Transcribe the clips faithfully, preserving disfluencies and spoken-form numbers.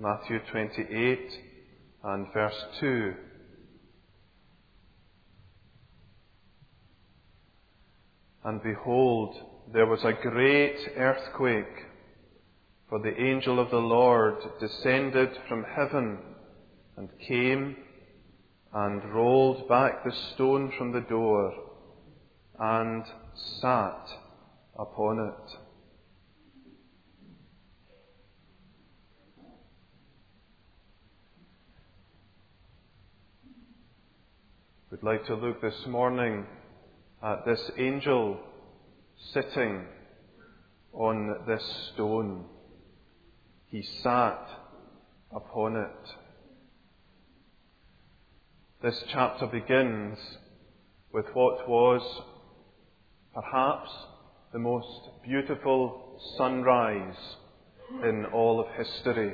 Matthew twenty-eight and verse two. And behold, there was a great earthquake, for the angel of the Lord descended from heaven and came and rolled back the stone from the door and sat upon it. We'd like to look this morning at this angel sitting on this stone. He sat upon it. This chapter begins with what was perhaps the most beautiful sunrise in all of history.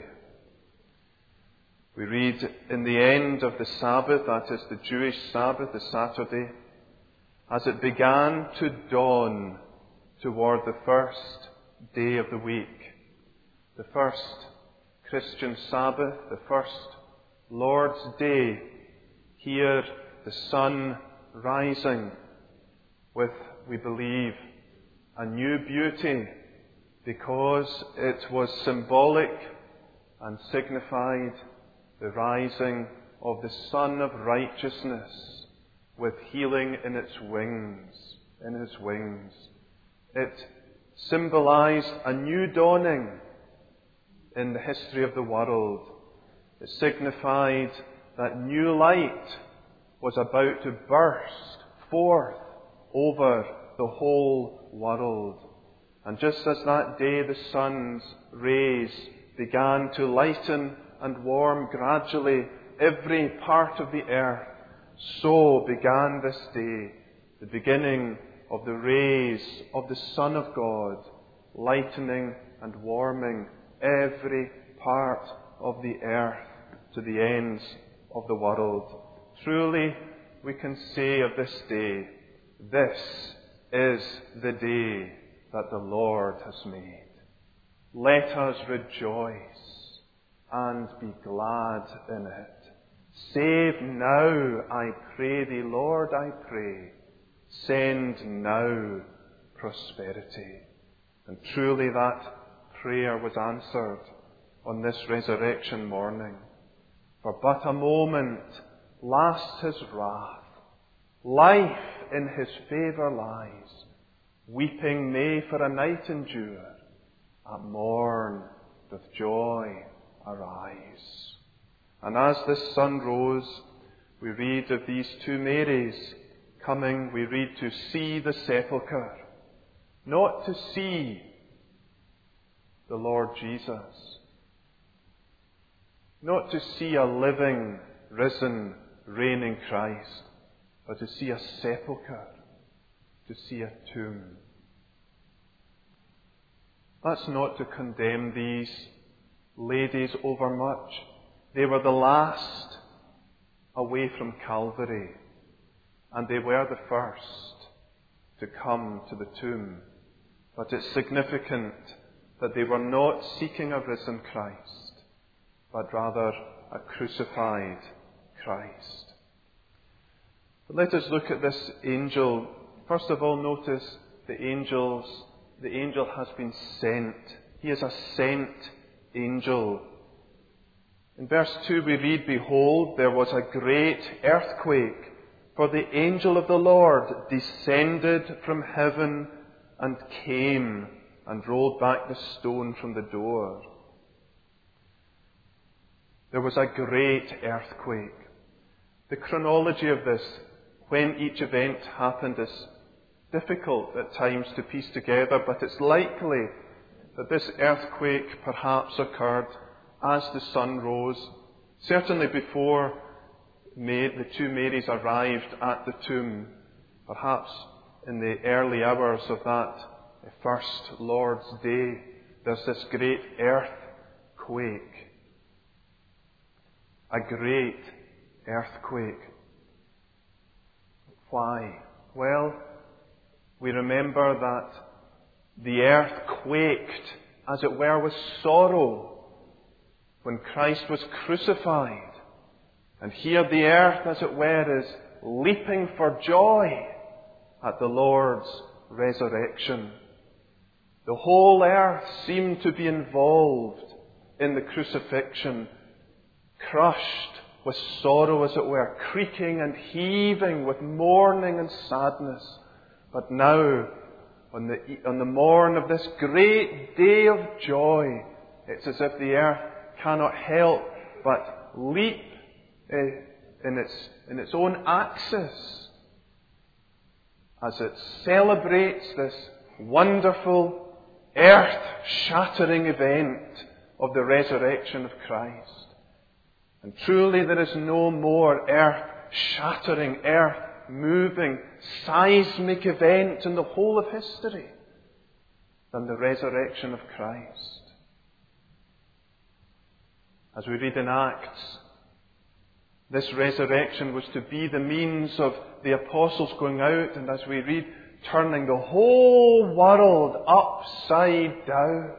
We read in the end of the Sabbath, that is the Jewish Sabbath, the Saturday, as it began to dawn toward the first day of the week, the first Christian Sabbath, the first Lord's Day, here the sun rising with, we believe, a new beauty because it was symbolic and signified the rising of the Sun of Righteousness with healing in its wings, in his wings. It symbolized a new dawning in the history of the world. It signified that new light was about to burst forth over the whole world. And just as that day the sun's rays began to lighten and warm gradually every part of the earth, so began this day, the beginning of the rays of the Son of God, lightening and warming every part of the earth to the ends of the world. Truly, we can say of this day, this is the day that the Lord has made. Let us rejoice and be glad in it. Save now, I pray thee, Lord, I pray. Send now prosperity. And truly that prayer was answered on this resurrection morning. For but a moment lasts his wrath. Life in his favour lies. Weeping may for a night endure. At morn doth joy arise. And as the sun rose, we read of these two Marys coming, we read to see the sepulchre, not to see the Lord Jesus, not to see a living, risen, reigning Christ, but to see a sepulchre, to see a tomb. That's not to condemn these ladies overmuch. They were the last away from Calvary, and they were the first to come to the tomb. But it's significant that they were not seeking a risen Christ, but rather a crucified Christ. But let us look at this angel. First of all, notice the angels. The angel has been sent. He is a sent angel. In verse two we read, Behold, there was a great earthquake, for the angel of the Lord descended from heaven and came and rolled back the stone from the door. There was a great earthquake. The chronology of this, when each event happened, is difficult at times to piece together, but it's likely that this earthquake perhaps occurred as the sun rose, certainly before the two Marys arrived at the tomb, perhaps in the early hours of that first Lord's Day. There's this great earthquake. A great earthquake. Why? Well, we remember that the earth quaked, as it were, with sorrow when Christ was crucified. And here the earth, as it were, is leaping for joy at the Lord's resurrection. The whole earth seemed to be involved in the crucifixion, crushed with sorrow, as it were, creaking and heaving with mourning and sadness. But now, on the, on the morn of this great day of joy, it's as if the earth cannot help but leap in its, in its own axis as it celebrates this wonderful, earth-shattering event of the resurrection of Christ. And truly there is no more earth-shattering, earth-moving, seismic event in the whole of history than the resurrection of Christ. As we read in Acts, this resurrection was to be the means of the apostles going out, and as we read, turning the whole world upside down.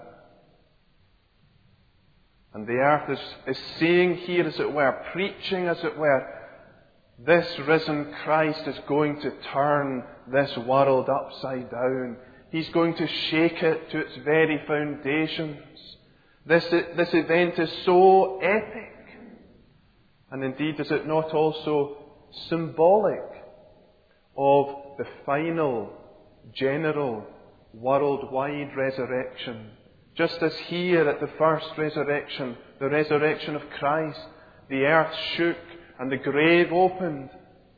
And the earth is, is saying here, as it were, preaching, as it were, this risen Christ is going to turn this world upside down. He's going to shake it to its very foundations. This, this event is so epic. And indeed, is it not also symbolic of the final, general, worldwide resurrection? Just as here at the first resurrection, the resurrection of Christ, the earth shook and the grave opened,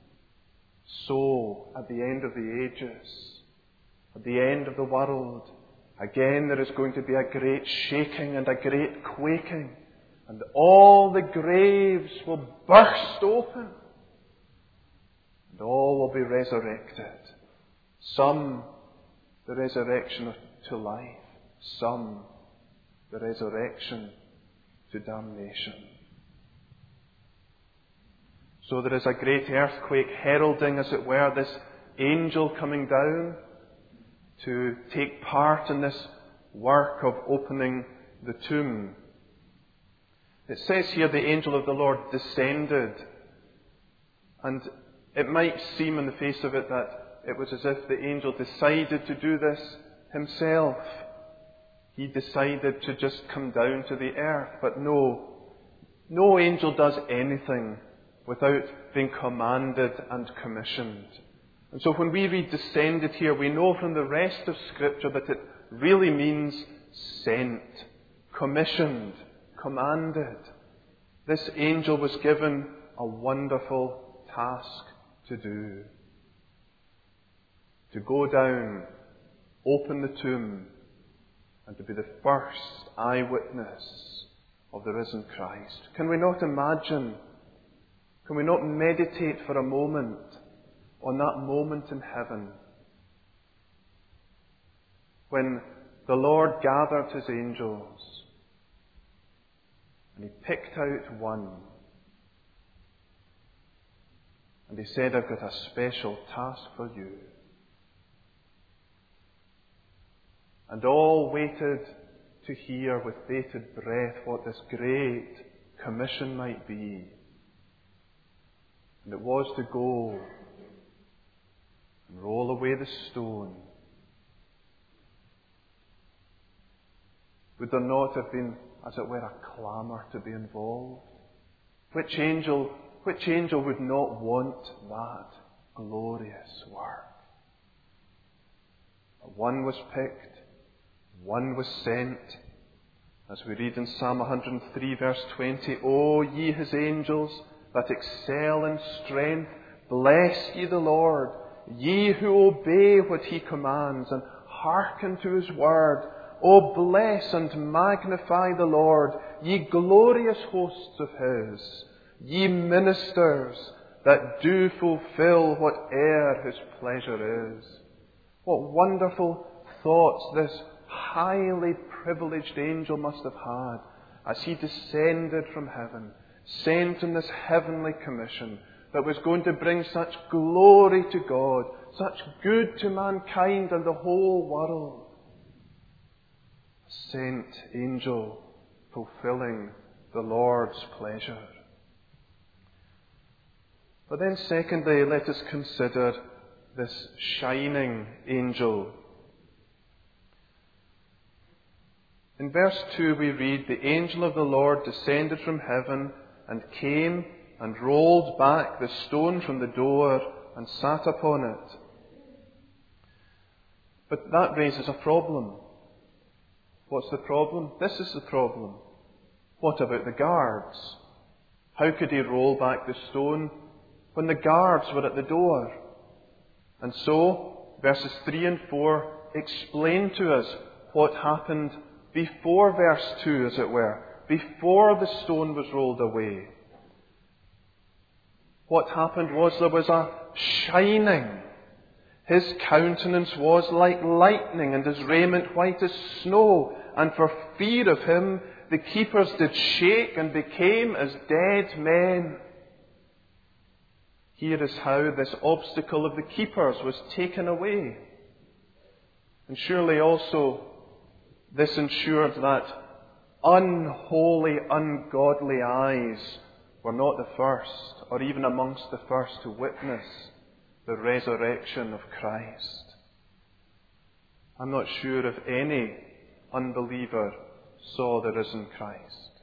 so at the end of the ages, at the end of the world, again there is going to be a great shaking and a great quaking, and all the graves will burst open, and all will be resurrected. Some, the resurrection to life. Some, the resurrection to damnation. So there is a great earthquake heralding, as it were, this angel coming down to take part in this work of opening the tomb. It says here the angel of the Lord descended, and it might seem on the face of it that it was as if the angel decided to do this himself. He decided to just come down to the earth. But no, no angel does anything without being commanded and commissioned. And so when we read descended here, we know from the rest of Scripture that it really means sent, commissioned, commanded. This angel was given a wonderful task to do. To go down, open the tomb, and to be the first eyewitness of the risen Christ. Can we not imagine, can we not meditate for a moment on that moment in heaven when the Lord gathered his angels and he picked out one and he said, I've got a special task for you. And all waited to hear with bated breath what this great commission might be. And it was to go and roll away the stone. Would there not have been, as it were, a clamour to be involved? Which angel, which angel would not want that glorious work? One was picked. One was sent, as we read in Psalm one hundred three, verse twenty, O ye his angels that excel in strength, bless ye the Lord, ye who obey what he commands and hearken to his word. O bless and magnify the Lord, ye glorious hosts of his, ye ministers that do fulfill whate'er his pleasure is. What wonderful thoughts this highly privileged angel must have had as he descended from heaven, sent in this heavenly commission that was going to bring such glory to God, such good to mankind and the whole world. A sent angel fulfilling the Lord's pleasure. But then secondly, let us consider this shining angel. In verse two we read, "The angel of the Lord descended from heaven and came and rolled back the stone from the door and sat upon it." But that raises a problem. What's the problem? This is the problem. What about the guards? How could he roll back the stone when the guards were at the door? And so, verses three and four explain to us what happened before verse two, as it were, before the stone was rolled away. What happened was there was a shining. His countenance was like lightning, and his raiment white as snow. And for fear of him, the keepers did shake and became as dead men. Here is how this obstacle of the keepers was taken away. And surely also this ensured that unholy, ungodly eyes were not the first, or even amongst the first, to witness the resurrection of Christ. I'm not sure if any unbeliever saw the risen Christ.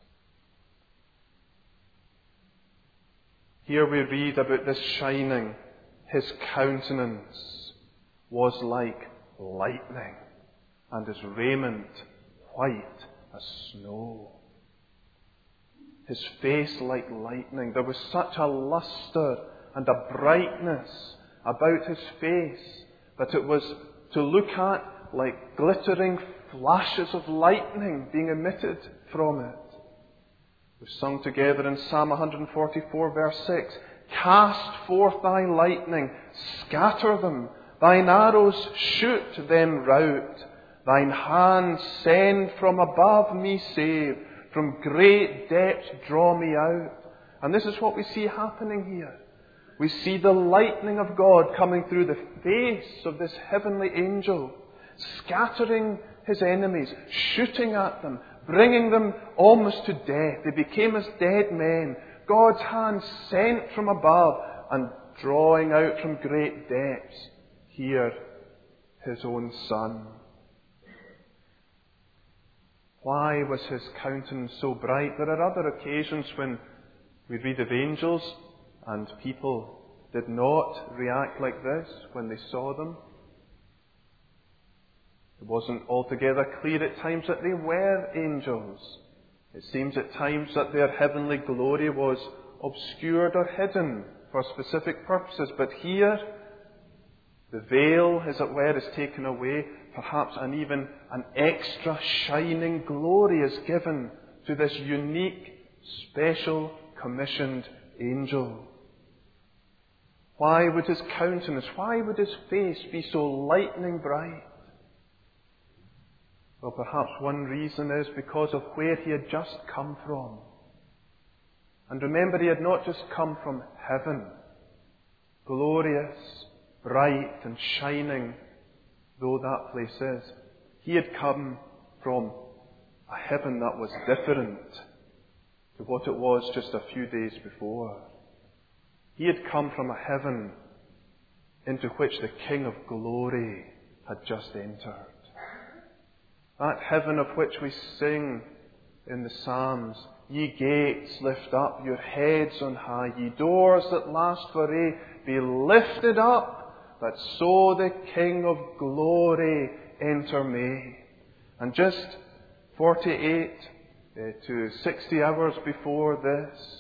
Here we read about this shining. His countenance was like lightning, and his raiment white as snow. His face like lightning. There was such a lustre and a brightness about his face that it was to look at like glittering flashes of lightning being emitted from it. We've sung together in Psalm one forty-four, verse six, "Cast forth thy lightning, scatter them, thine arrows shoot them rout. Thine hand send from above me save, from great depths draw me out." And this is what we see happening here. We see the lightning of God coming through the face of this heavenly angel, scattering his enemies, shooting at them, bringing them almost to death. They became as dead men. God's hand sent from above and drawing out from great depths, here his own Son. Why was his countenance so bright? There are other occasions when we read of angels and people did not react like this when they saw them. It wasn't altogether clear at times that they were angels. It seems at times that their heavenly glory was obscured or hidden for specific purposes. But here, the veil, as it were, is taken away. Perhaps an even an extra shining glory is given to this unique, special, commissioned angel. Why would his countenance, why would his face be so lightning bright? Well, perhaps one reason is because of where he had just come from. And remember, he had not just come from heaven, glorious, bright and shining though that place is. He had come from a heaven that was different to what it was just a few days before. He had come from a heaven into which the King of glory had just entered. That heaven of which we sing in the Psalms, "Ye gates, lift up your heads on high, ye doors that last for aye, be lifted up, that so the King of glory enter may." And just forty-eight uh, to sixty hours before this,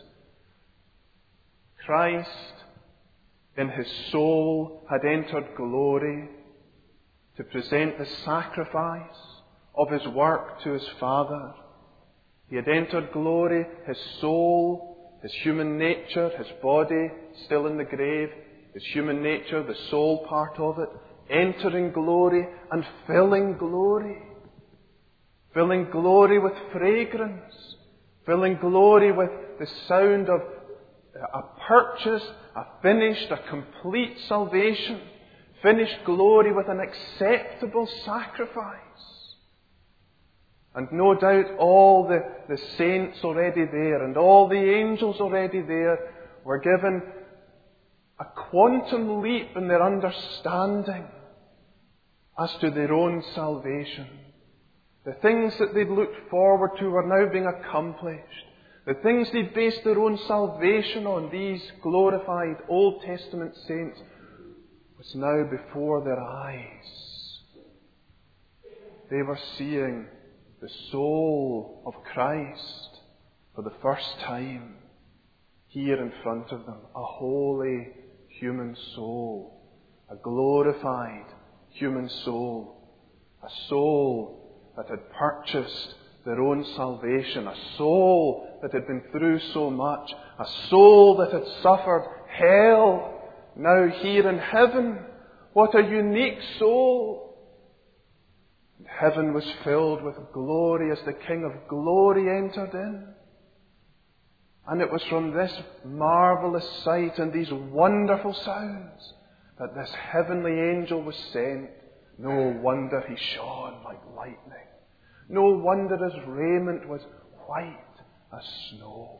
Christ in his soul had entered glory to present the sacrifice of his work to his Father. He had entered glory, his soul, his human nature, his body still in the grave, his human nature, the soul part of it, entering glory and filling glory. Filling glory with fragrance. Filling glory with the sound of a purchased, a finished, a complete salvation. Finished glory with an acceptable sacrifice. And no doubt all the, the saints already there and all the angels already there were given a quantum leap in their understanding as to their own salvation. The things that they'd looked forward to were now being accomplished. The things they'd based their own salvation on, these glorified Old Testament saints, was now before their eyes. They were seeing the soul of Christ for the first time here in front of them. A holy human soul. A glorified human soul. A soul that had purchased their own salvation. A soul that had been through so much. A soul that had suffered hell. Now here in heaven. What a unique soul. Heaven was filled with glory as the King of Glory entered in. And it was from this marvelous sight and these wonderful sounds that this heavenly angel was sent. No wonder he shone like lightning. No wonder his raiment was white as snow.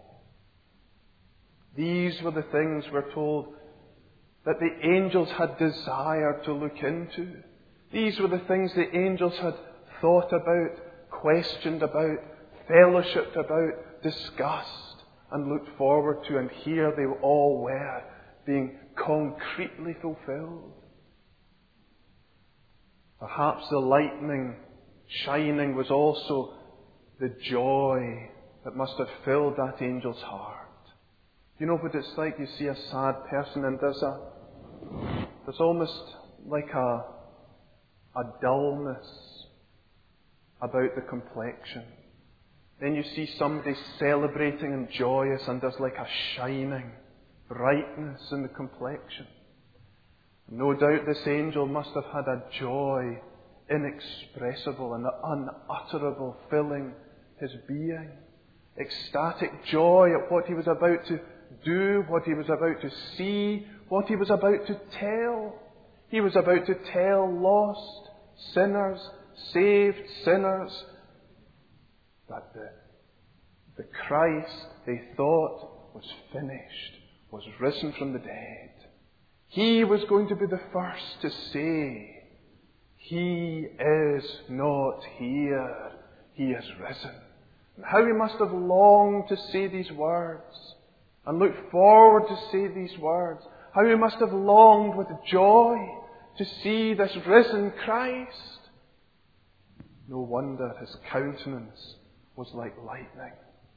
These were the things, we're told, that the angels had desired to look into. These were the things the angels had thought about, questioned about, fellowshipped about, discussed, and looked forward to. And here they all were, being concretely fulfilled. Perhaps the lightning shining was also the joy that must have filled that angel's heart. You know what it's like? You see a sad person and there's a, there's almost like a, a dullness about the complexion. Then you see somebody celebrating and joyous and there's like a shining brightness in the complexion. No doubt this angel must have had a joy inexpressible and unutterable filling his being. Ecstatic joy at what he was about to do, what he was about to see, what he was about to tell. He was about to tell lost sinners, saved sinners, that the, the Christ they thought was finished, was risen from the dead. He was going to be the first to say, He is not here, He is risen. And how he must have longed to say these words and looked forward to say these words. How he must have longed with joy to see this risen Christ. No wonder his countenance was like lightning.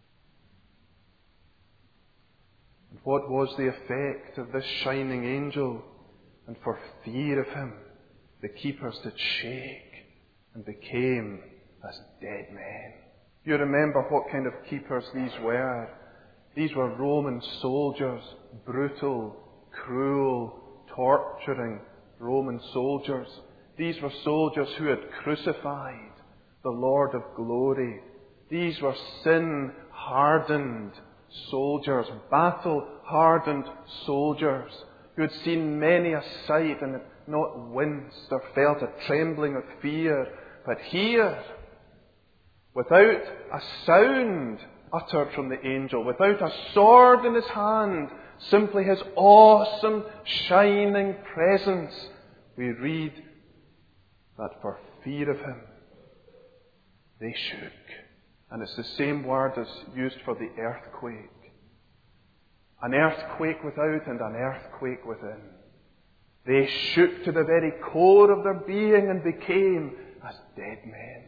And what was the effect of this shining angel? And for fear of him, the keepers did shake and became as dead men. You remember what kind of keepers these were. These were Roman soldiers, brutal, cruel, torturing Roman soldiers. These were soldiers who had crucified the Lord of glory. These were sin-hardened soldiers, battle-hardened soldiers who had seen many a sight and had not winced or felt a trembling of fear. But here, without a sound uttered from the angel, without a sword in his hand, simply his awesome, shining presence, we read that for fear of him, they shook. And it's the same word as used for the earthquake. An earthquake without and an earthquake within. They shook to the very core of their being and became as dead men.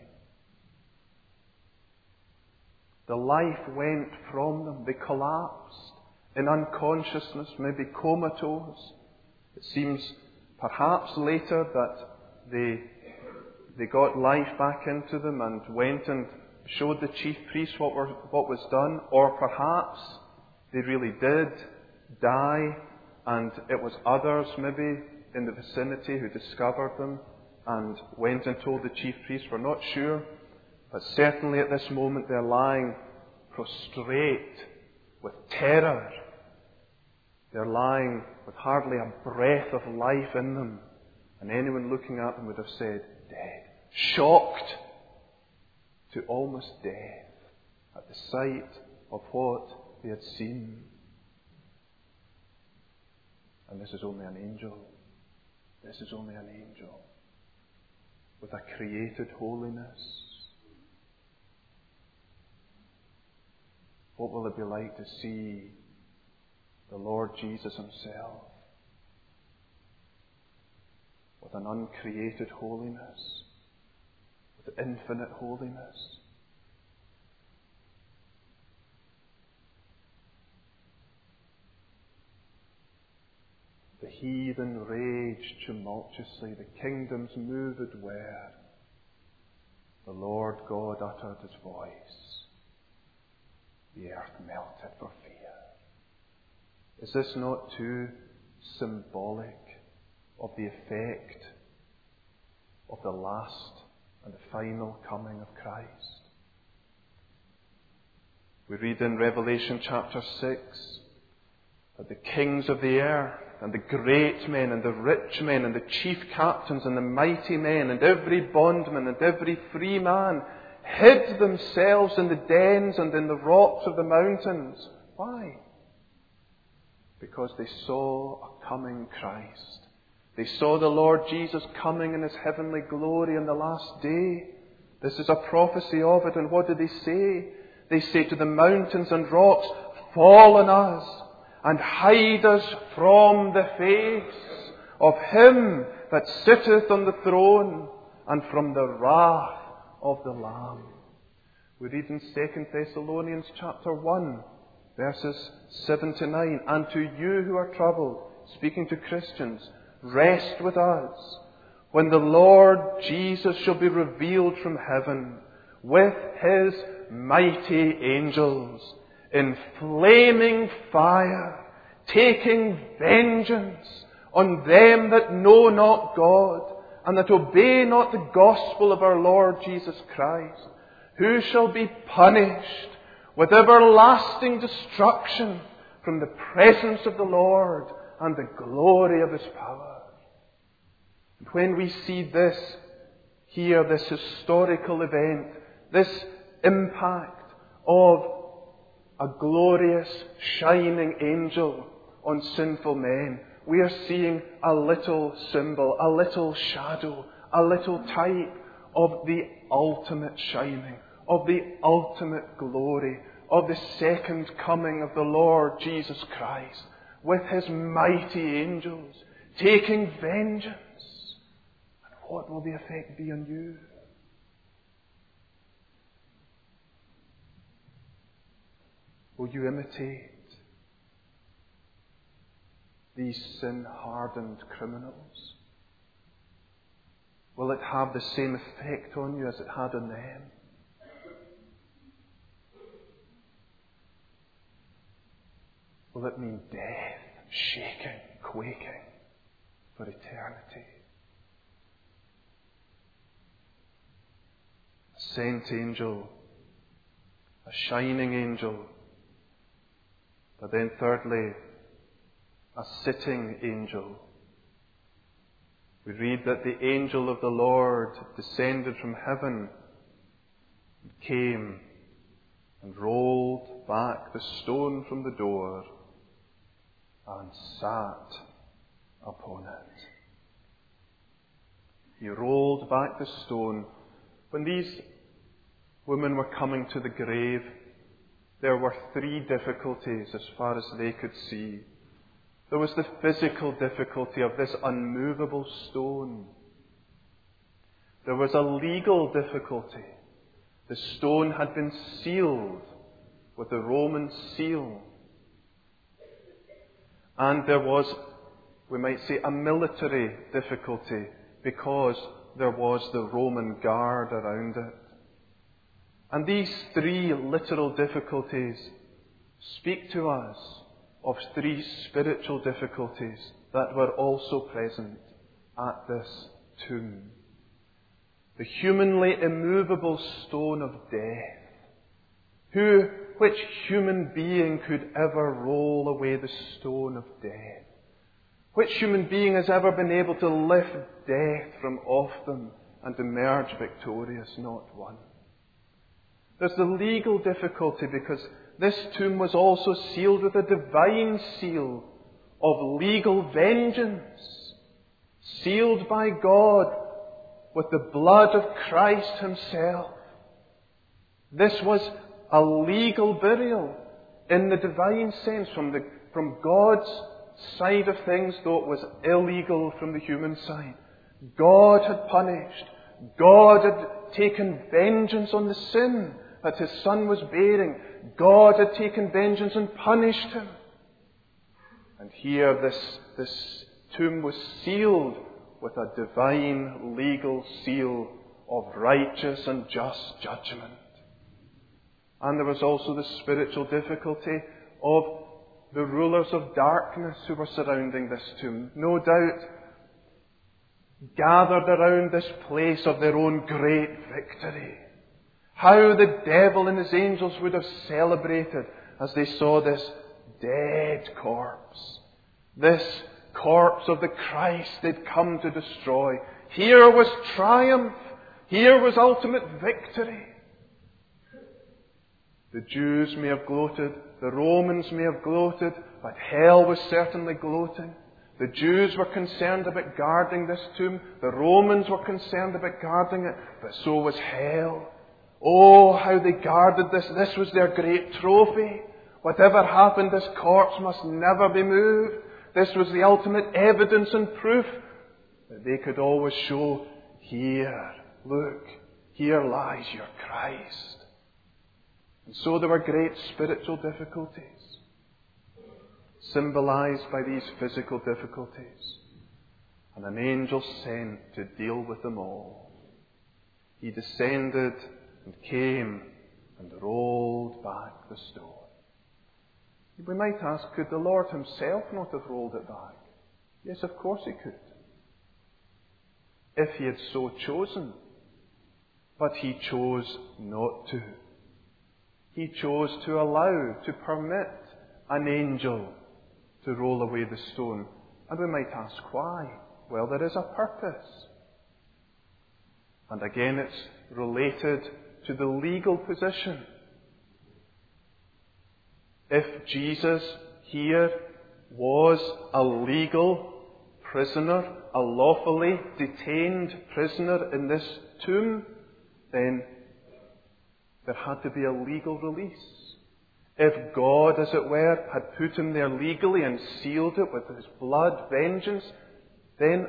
The life went from them. They collapsed in unconsciousness, maybe comatose. It seems perhaps later that they, they got life back into them and went and showed the chief priests what, were, what was done. Or perhaps they really did die and it was others maybe in the vicinity who discovered them and went and told the chief priests. We're not sure. But certainly at this moment they're lying prostrate with terror. They're lying with hardly a breath of life in them. And anyone looking at them would have said, dead. Shocked to almost death at the sight of what they had seen. And this is only an angel. This is only an angel with a created holiness. What will it be like to see the Lord Jesus himself with an uncreated holiness, with infinite holiness? The heathen raged tumultuously, the kingdoms moved where the Lord God uttered his voice. The earth melted for fear. Is this not too symbolic of the effect of the last and the final coming of Christ? We read in Revelation chapter six that the kings of the earth and the great men and the rich men and the chief captains and the mighty men and every bondman and every free man hid themselves in the dens and in the rocks of the mountains. Why? Because they saw a coming Christ. They saw the Lord Jesus coming in his heavenly glory in the last day. This is a prophecy of it. And what do they say? They say to the mountains and rocks, fall on us and hide us from the face of him that sitteth on the throne and from the wrath of the Lamb. We read in Second Thessalonians chapter one, verses seven to nine, and to you who are troubled, speaking to Christians, rest with us when the Lord Jesus shall be revealed from heaven with his mighty angels in flaming fire, taking vengeance on them that know not God and that obey not the gospel of our Lord Jesus Christ, who shall be punished with everlasting destruction from the presence of the Lord and the glory of his power. And when we see this here, this historical event, this impact of a glorious, shining angel on sinful men, we are seeing a little symbol, a little shadow, a little type of the ultimate shining, of the ultimate glory, of the second coming of the Lord Jesus Christ, with his mighty angels, taking vengeance. And what will the effect be on you? Will you imitate these sin-hardened criminals? Will it have the same effect on you as it had on them? Will it mean death, shaking, quaking for eternity? A sent angel, a shining angel, but then thirdly, a sitting angel. We read that the angel of the Lord descended from heaven and came and rolled back the stone from the door and sat upon it. He rolled back the stone. When these women were coming to the grave, there were three difficulties as far as they could see. There was the physical difficulty of this unmovable stone. There was a legal difficulty. The stone had been sealed with the Roman seal. And there was, we might say, a military difficulty because there was the Roman guard around it. And these three literal difficulties speak to us of three spiritual difficulties that were also present at this tomb. The humanly immovable stone of death. Who, which human being could ever roll away the stone of death? Which human being has ever been able to lift death from off them and emerge victorious? Not one. There's the legal difficulty because this tomb was also sealed with a divine seal of legal vengeance, sealed by God with the blood of Christ himself. This was a legal burial in the divine sense from the, from God's side of things, though it was illegal from the human side. God had punished. God had taken vengeance on the sin that his Son was bearing. God had taken vengeance and punished him. And here this, this tomb was sealed with a divine legal seal of righteous and just judgment. And there was also the spiritual difficulty of the rulers of darkness who were surrounding this tomb, no doubt gathered around this place of their own great victory. How the devil and his angels would have celebrated as they saw this dead corpse, this corpse of the Christ they'd come to destroy. Here was triumph. Here was ultimate victory. The Jews may have gloated, the Romans may have gloated, but hell was certainly gloating. The Jews were concerned about guarding this tomb. The Romans were concerned about guarding it, but so was hell. Oh, how they guarded this. This was their great trophy. Whatever happened, this corpse must never be moved. This was the ultimate evidence and proof that they could always show, here, look, here lies your Christ. And so there were great spiritual difficulties, symbolized by these physical difficulties, and an angel sent to deal with them all. He descended and came and rolled back the stone. We might ask, could the Lord himself not have rolled it back? Yes, of course he could, if he had so chosen. But he chose not to. He chose to allow, to permit an angel to roll away the stone. And we might ask why. Well, there is a purpose. And again, it's related to the legal position. If Jesus here was a legal prisoner, a lawfully detained prisoner in this tomb, then there had to be a legal release. If God, as it were, had put him there legally and sealed it with his blood vengeance, then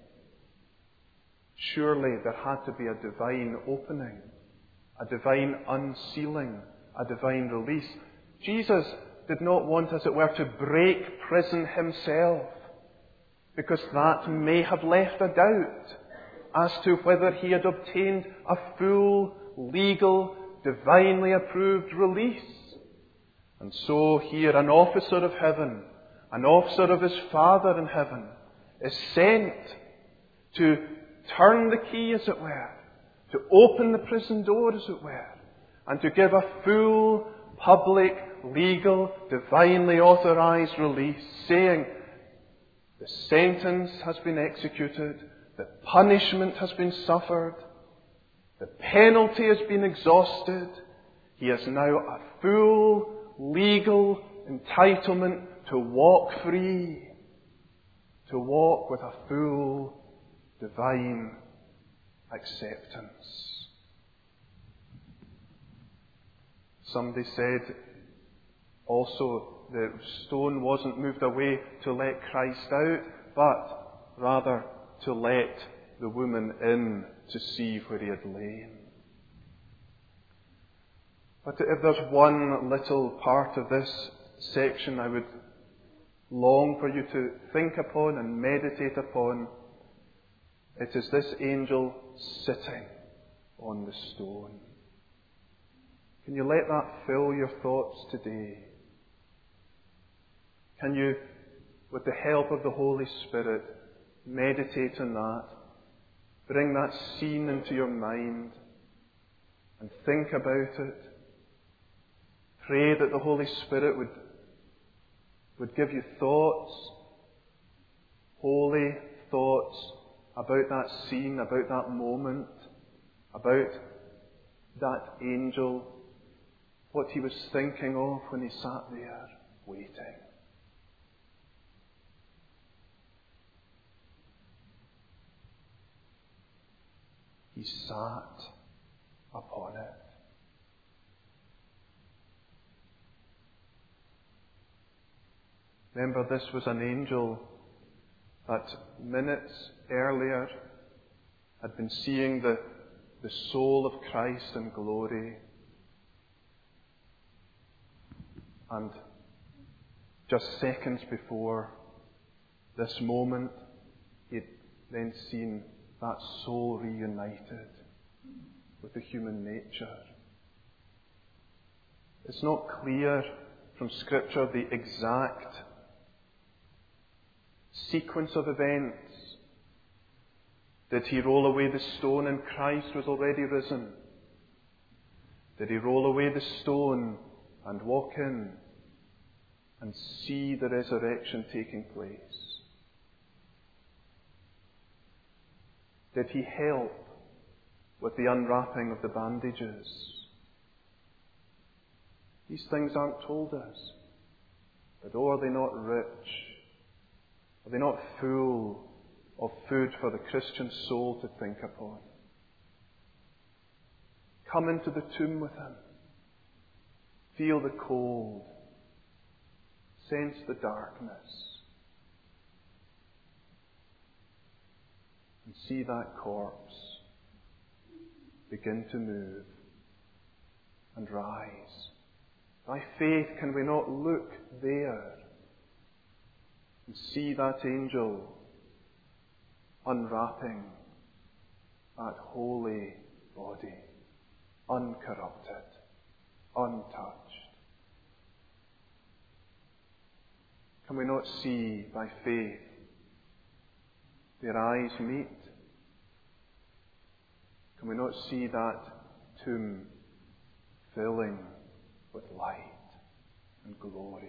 surely there had to be a divine opening, a divine unsealing, a divine release. Jesus did not want, as it were, to break prison himself, because that may have left a doubt as to whether he had obtained a full, legal, divinely approved release. And so here an officer of heaven, an officer of his Father in heaven, is sent to turn the key, as it were, to open the prison door, as it were, and to give a full, public, legal, divinely authorized release, saying, the sentence has been executed, the punishment has been suffered, the penalty has been exhausted. He has now a full, legal entitlement to walk free, to walk with a full, divine acceptance. Somebody said also the stone wasn't moved away to let Christ out, but rather to let the woman in to see where he had lain. But if there's one little part of this section I would long for you to think upon and meditate upon, it is this angel sitting on the stone. Can you let that fill your thoughts today? Can you, with the help of the Holy Spirit, meditate on that? Bring that scene into your mind and think about it. Pray that the Holy Spirit would, would give you thoughts, holy thoughts about that scene, about that moment, about that angel what he was thinking of when he sat there waiting. He sat upon it. Remember, this was an angel that minutes earlier had been seeing the, the soul of Christ in glory. And just seconds before this moment, he'd then seen that soul reunited with the human nature. It's not clear from Scripture the exact sequence of events. Did he roll away the stone and Christ was already risen? Did he roll away the stone and walk in and see the resurrection taking place? Did he help with the unwrapping of the bandages? These things aren't told us. But oh, are they not rich? Are they not full of food for the Christian soul to think upon? Come into the tomb with him. Feel the cold. Sense the darkness. And see that corpse begin to move and rise. By faith can we not look there and see that angel unwrapping that holy body, uncorrupted, untouched? Can we not see by faith their eyes meet? Can we not see that tomb filling with light and glory?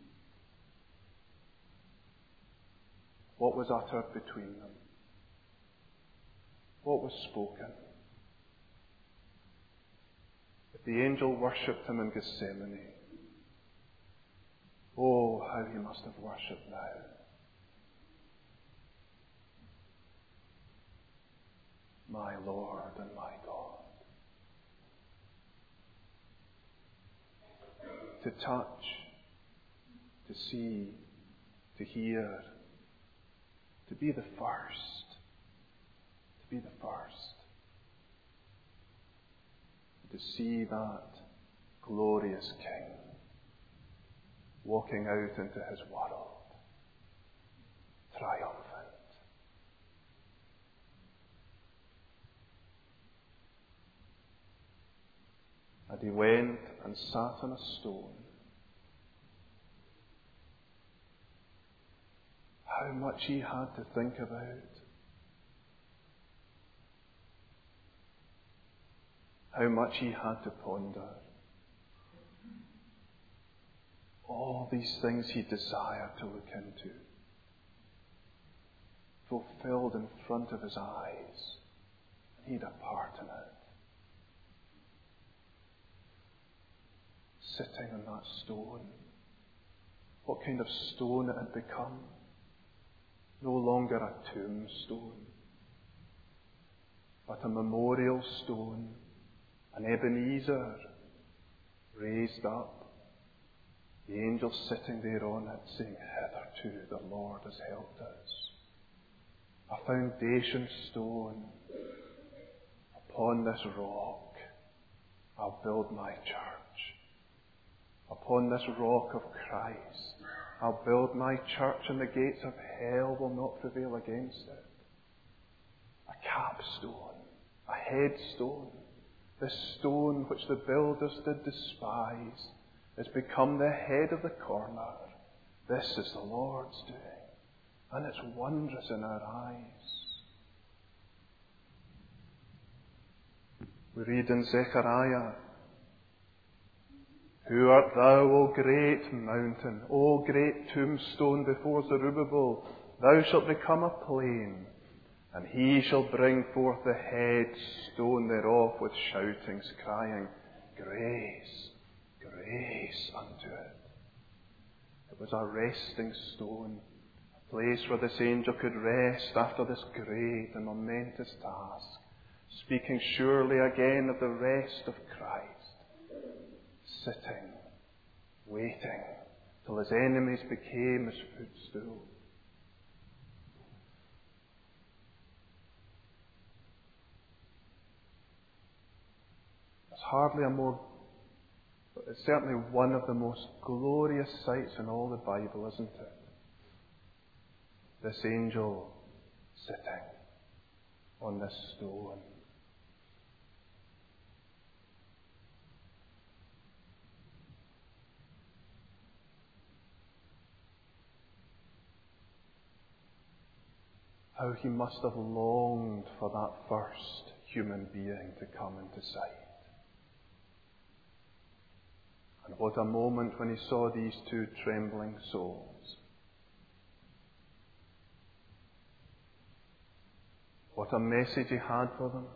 What was uttered between them? What was spoken? If the angel worshipped him in Gethsemane, oh, how he must have worshipped now. My Lord and my God. To touch, to see, to hear, to be the first, to be the first, to see that glorious King walking out into his world, triumphant. And he went and sat on a stone. How much he had to think about. How much he had to ponder. All these things he desired to look into, fulfilled in front of his eyes. He'd a part in it. Sitting on that stone. What kind of stone it had become? No longer a tombstone, but a memorial stone, an Ebenezer raised up. The angel sitting there on it saying, hitherto the Lord has helped us. A foundation stone. Upon this rock I'll build my church. Upon this rock of Christ I'll build my church, and the gates of hell will not prevail against it. A capstone, a headstone, this stone which the builders did despise, has become the head of the corner. This is the Lord's doing, and it's wondrous in our eyes. We read in Zechariah, who art thou, O great mountain, O great tombstone before Zerubbabel? Thou shalt become a plain, and he shall bring forth the headstone thereof with shoutings, crying, Grace, grace unto it. It was a resting stone, a place where this angel could rest after this great and momentous task, speaking surely again of the rest of Christ, sitting, waiting, till his enemies became his footstool. It's hardly a more, but it's certainly one of the most glorious sights in all the Bible, isn't it? This angel sitting on this stone. How he must have longed for that first human being to come into sight. And what a moment when he saw these two trembling souls. What a message he had for them.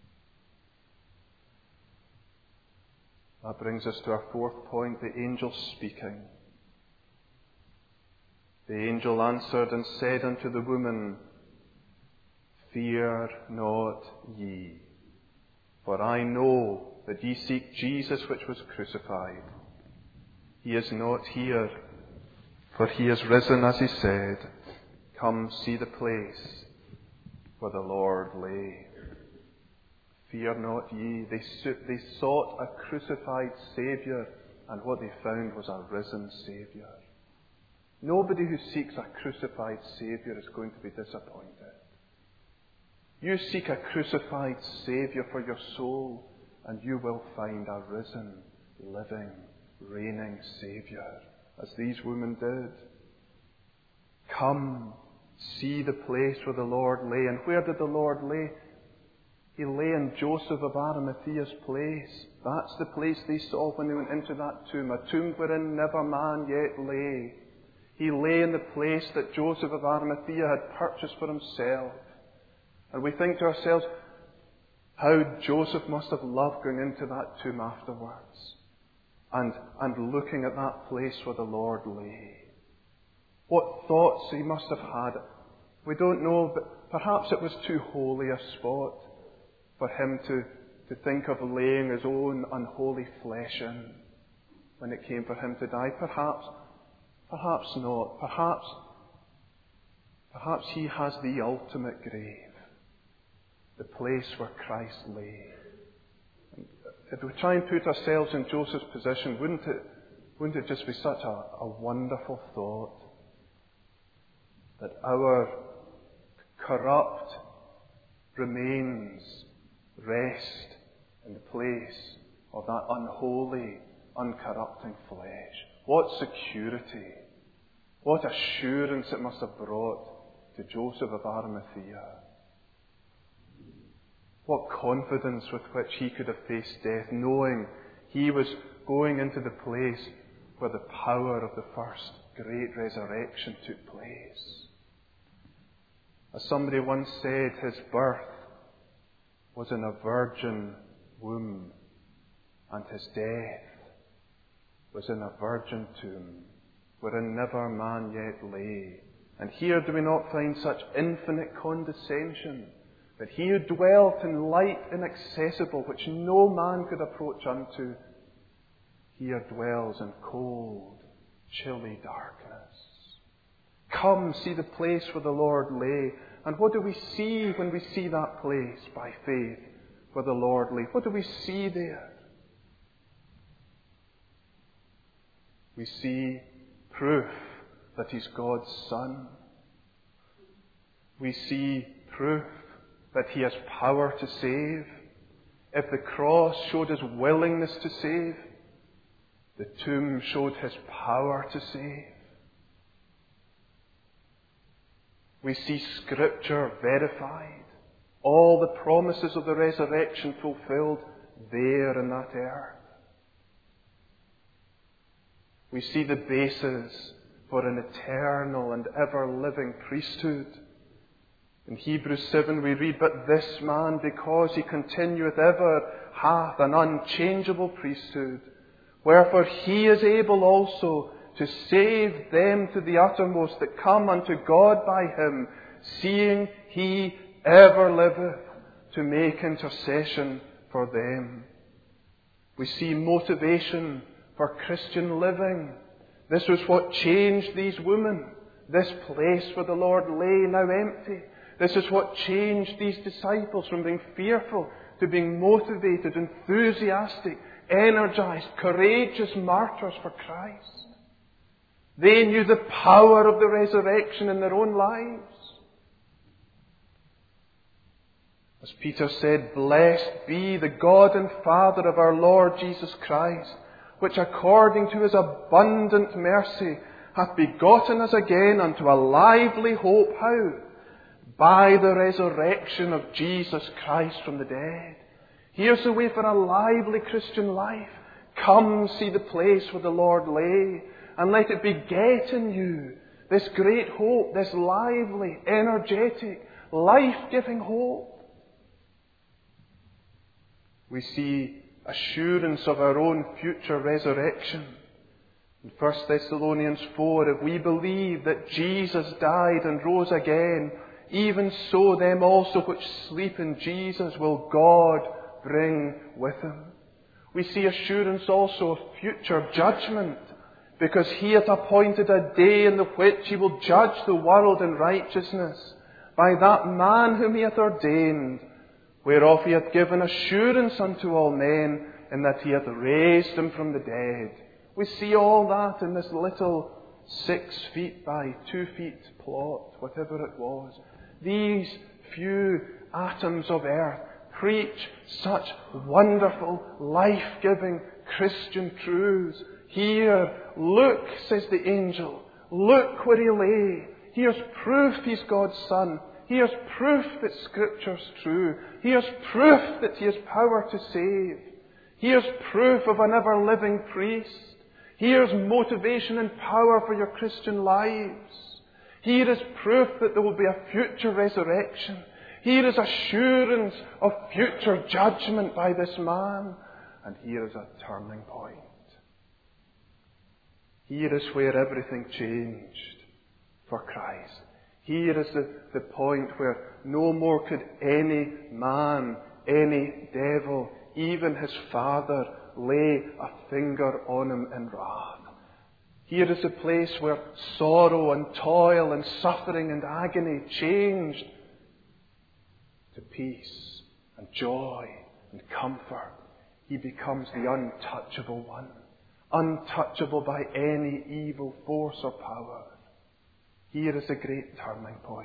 That brings us to our fourth point, the angel speaking. The angel answered and said unto the woman, Fear not ye, for I know that ye seek Jesus which was crucified. He is not here, for he is risen as he said. Come see the place where the Lord lay. Fear not ye. They, they sought a crucified Saviour, and what they found was a risen Saviour. Nobody who seeks a crucified Saviour is going to be disappointed. You seek a crucified Saviour for your soul, and you will find a risen, living, reigning Saviour, as these women did. Come, see the place where the Lord lay. And where did the Lord lay? He lay in Joseph of Arimathea's place. That's the place they saw when they went into that tomb, a tomb wherein never man yet lay. He lay in the place that Joseph of Arimathea had purchased for himself. And we think to ourselves, how Joseph must have loved going into that tomb afterwards. And, and looking at that place where the Lord lay. What thoughts he must have had. We don't know, but perhaps it was too holy a spot for him to, to think of laying his own unholy flesh in when it came for him to die. Perhaps, perhaps not. Perhaps, perhaps he has the ultimate grave, the place where Christ lay. If we try and put ourselves in Joseph's position, wouldn't it, wouldn't it just be such a, a wonderful thought that our corrupt remains rest in the place of that unholy, uncorrupting flesh? What security, what assurance it must have brought to Joseph of Arimathea. What confidence with which he could have faced death, knowing he was going into the place where the power of the first great resurrection took place. As somebody once said, his birth was in a virgin womb, and his death was in a virgin tomb, wherein never man yet lay. And here do we not find such infinite condescension, that he who dwelt in light inaccessible, which no man could approach unto, here dwells in cold, chilly darkness. Come, see the place where the Lord lay. And what do we see when we see that place by faith where the Lord lay? What do we see there? We see proof that he's God's Son. We see proof that he has power to save. If the cross showed his willingness to save, the tomb showed his power to save. We see Scripture verified, all the promises of the resurrection fulfilled there in that earth. We see the basis for an eternal and ever-living priesthood. In Hebrews seven we read, But this man, because he continueth ever, hath an unchangeable priesthood, Wherefore he is able also to save them to the uttermost that come unto God by him, seeing he ever liveth to make intercession for them. We see motivation for Christian living. This was what changed these women. This place where the Lord lay now empty. This is what changed these disciples from being fearful to being motivated, enthusiastic, energized, courageous martyrs for Christ. They knew the power of the resurrection in their own lives. As Peter said, "Blessed be the God and Father of our Lord Jesus Christ, which according to his abundant mercy hath begotten us again unto a lively hope." How? By the resurrection of Jesus Christ from the dead. Here's the way for a lively Christian life. Come see the place where the Lord lay, and let it beget in you this great hope, this lively, energetic, life-giving hope. We see assurance of our own future resurrection. In First Thessalonians four, if we believe that Jesus died and rose again, even so them also which sleep in Jesus will God bring with him. We see assurance also of future judgment, because he hath appointed a day in the which he will judge the world in righteousness by that man whom he hath ordained, whereof he hath given assurance unto all men, in that he hath raised him from the dead. We see all that in this little six feet by two feet plot, whatever it was. These few atoms of earth preach such wonderful, life-giving Christian truths. Here, look, says the angel, look where he lay. Here's proof he's God's Son. Here's proof that Scripture's true. Here's proof that he has power to save. Here's proof of an ever-living priest. Here's motivation and power for your Christian lives. Here is proof that there will be a future resurrection. Here is assurance of future judgment by this man. And here is a turning point. Here is where everything changed for Christ. Here is the, the point where no more could any man, any devil, even his father, lay a finger on him in wrath. Here is a place where sorrow and toil and suffering and agony changed to peace and joy and comfort. He becomes the untouchable one, untouchable by any evil force or power. Here is a great turning point.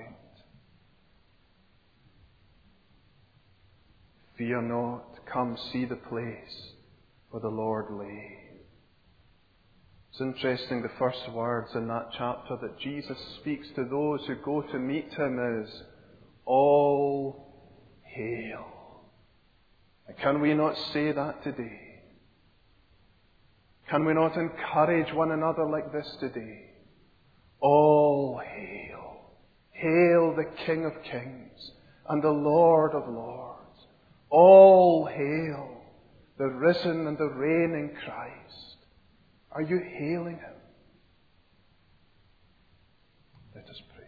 Fear not, come see the place where the Lord lay. It's interesting, the first words in that chapter that Jesus speaks to those who go to meet him is, all hail. And can we not say that today? Can we not encourage one another like this today? All hail. Hail the King of Kings and the Lord of Lords. All hail the risen and the reigning Christ. Are you hailing him? Let us pray.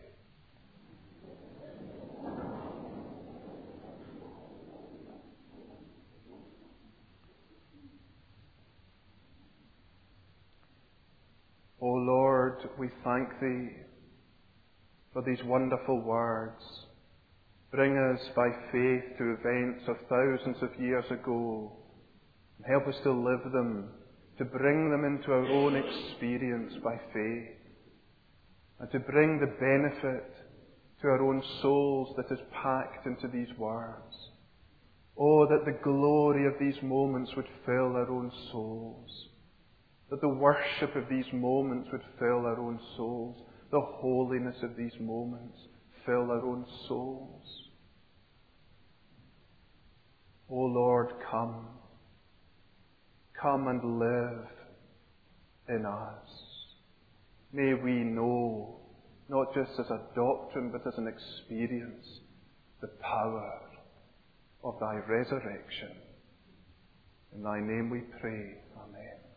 O Lord, we thank thee for these wonderful words. Bring us by faith to events of thousands of years ago, and help us to live them, to bring them into our own experience by faith, and to bring the benefit to our own souls that is packed into these words. Oh, that the glory of these moments would fill our own souls, that the worship of these moments would fill our own souls, the holiness of these moments fill our own souls. O Lord, come. Come and live in us. May we know, not just as a doctrine, but as an experience, the power of thy resurrection. In thy name we pray. Amen.